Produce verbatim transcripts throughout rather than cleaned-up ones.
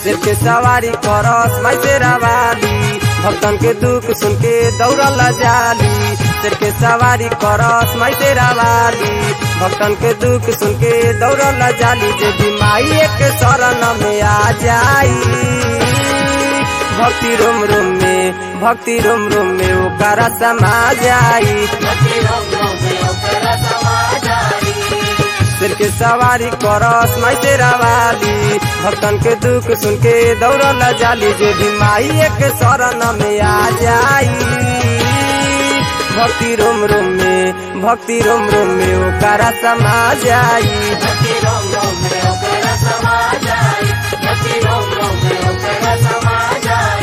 सिर के सवारी करस माई तेरा वाली, भक्तन के दुख सुन के दौड़ल जाली। सिर के सवारी करस माई तेरा वाली, भक्तन के दुख सुन के दौड़ल जाली। जे भी माई एक शरण में आ जाई, भक्ति रोम रोम में भक्ति रोम रोम में ओकरा समा जाई। सिर के सवारी करस माई तेरा वाली, भक्तन के दुख सुन के दौड़ल जाली। जे भी माई एक शरण में आ जाई, भक्ति रोम रोम में भक्ति रोम रोम में ओकरा समा जाई। भक्ति रोम रोम में ओकरा समा जाई, भक्ति रोम रोम में ओकरा समा जाई।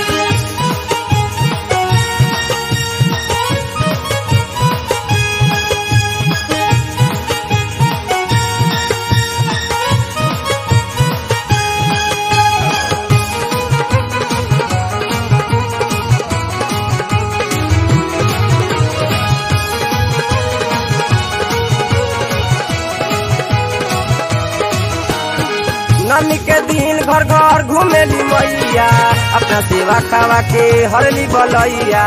नवमी के दिन घर घर घूमेली मैया, अपना सेवा खावा के हरली बलैया।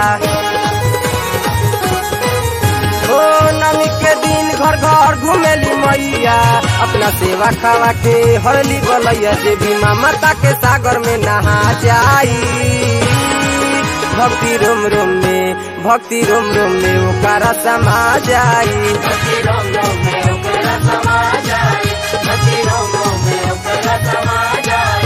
ओ नवमी के दिन घर घर घूमेली मैया, अपना सेवा खावा के हरली बलैया। जे भी माता के सागर में नहा जाई, भक्ति रोम रोम में भक्ति रोम रोम में ओकरा समा जाई। भक्ति रोम रोम में ओकरा समा जाई, भक्ति रोम रोम में ओकरा समा जाई।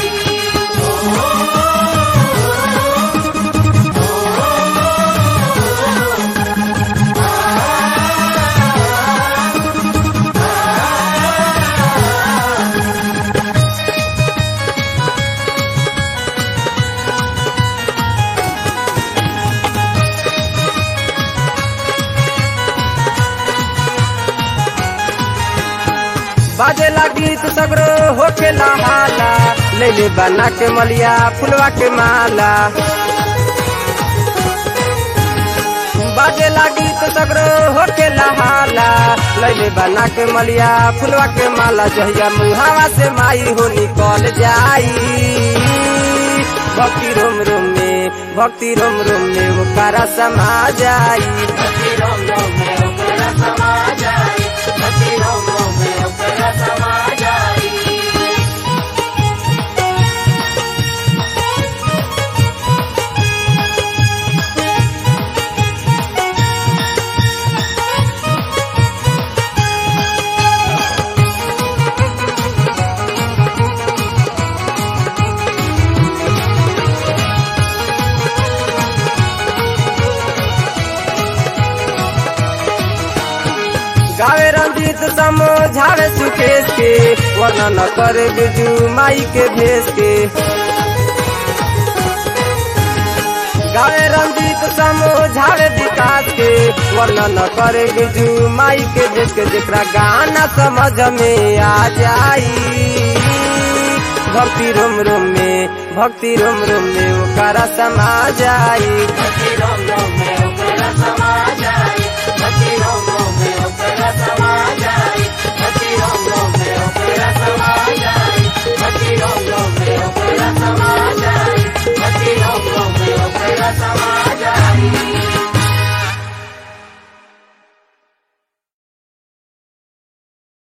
बाजे लगी तो सगरो होके हाला, ले ले बना के मलिया फुलवा के माला। बाजे लगी तो सगरो होके हाला, ले ले बना के मलिया फुलवा के माला। जहिया मुहावा से माई हो निकल जाई, भक्ति रोम रोम में भक्ति रोम रोम में ओकरा समा जाई। भक्ति रोम रोम में ओकरा समा जाई, भक्ति रोम रोम में ओकरा समा जाई। गावे रंजीत समझावे सुकेश के, वरना न करे बिजू माई के भेस के। गावे रंजीत समझावे विकास के, वरना न करे बिजू माई के भेस के। जेकरा गाना समझ में आ जाई, भक्ति रोम रोम में भक्ति रोम रोम में ओकरा समा जाई।